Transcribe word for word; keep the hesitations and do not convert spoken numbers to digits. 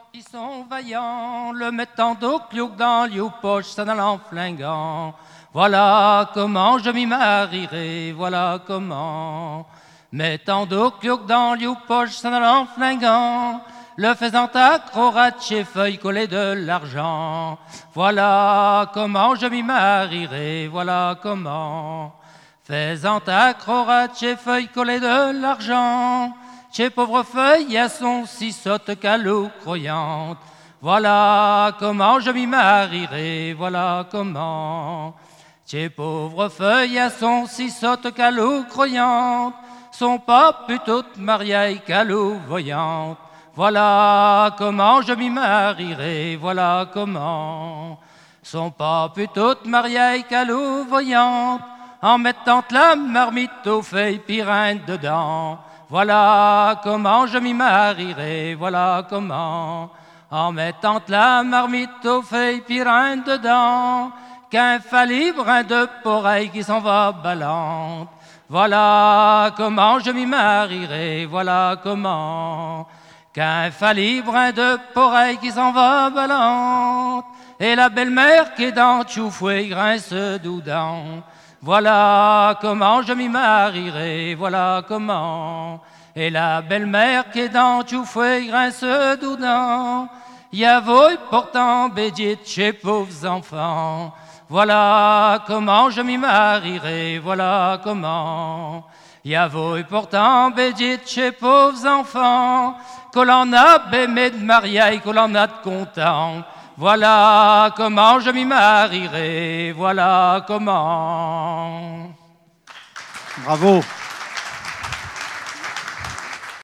Ils sont vaillants, le mettant au clou dans le poche, s'en allant flingant. Voilà comment je m'y marierai, voilà comment. Mettant au clou dans le poche, s'en allant flingant. Le faisant acrorate chez feuilles collées de l'argent. Voilà comment je m'y marierai, voilà comment. Faisant acrorate chez feuilles collées de l'argent. Chez pauvre feuille à son si sotte qu'à l'eau croyante. Voilà comment je m'y marierai, voilà comment. Chez pauvre feuille à son si sotte qu'à l'eau croyante. Sont pas plus toutes mariées qu'à l'eau voyante. Voilà comment je m'y marierai, voilà comment. Sont pas plus toutes mariées qu'à l'eau voyante. En mettant la marmite aux feuilles pyrènes dedans. Voilà comment je m'y marierai, voilà comment. En mettant la marmite aux feuilles pyrènes dedans. Qu'un fali brin de poreille qui s'en va ballante. Voilà comment je m'y marierai, voilà comment. Qu'un fali brin de poreille qui s'en va ballante. Et la belle-mère qui est dans Tchoufoué grince doudant. Voilà comment je m'y marierai, voilà comment. Et la belle-mère qui est dans Tchoufoué grince doudant. Y'a voy portant bédit chez pauvres enfants. Voilà comment je m'y marierai, voilà comment. Y'a voy portant bédit chez pauvres enfants. Qu'on en a bémé de mariage, qu'on en a de content. Voilà comment je m'y marierai, voilà comment. Bravo.